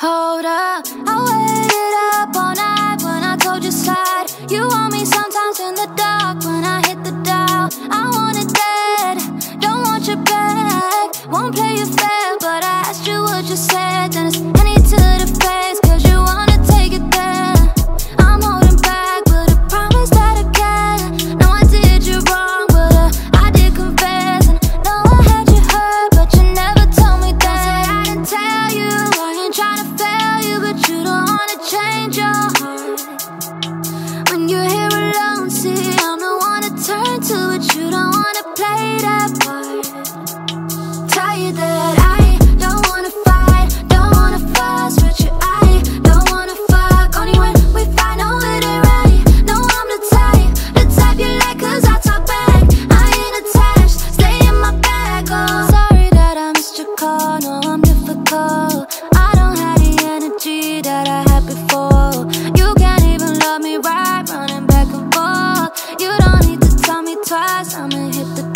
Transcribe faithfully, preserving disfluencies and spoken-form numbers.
Hold up, I waited up all night when I told you slide. You want me sometimes in the dark when I hit the dial. I want it dead, don't want you back. Won't play you fair, but I asked you what you said. Then it's any to the face, cause you wanna take it there. I'm holding back, but I promise that I can. No, I did you wrong, but uh, I did confess. And no, I had you hurt, but you never told me that. I didn't tell you, I ain't tryna fail you, but you don't wanna change your heart. When you're here alone, see, I'm the one to turn to, but you don't wanna play that part. Tell you that I don't wanna fight, don't wanna fuss with you. I don't wanna fuck, only when we fight, no it ain't right. No, I'm the type, the type you like, cause I talk back. I ain't attached, stay in my bag. Oh, sorry that I missed your call, no, I'm difficult. I don't have the energy that I had before. You can't even love me right, running back and forth. You don't need to tell me twice, I'ma hit the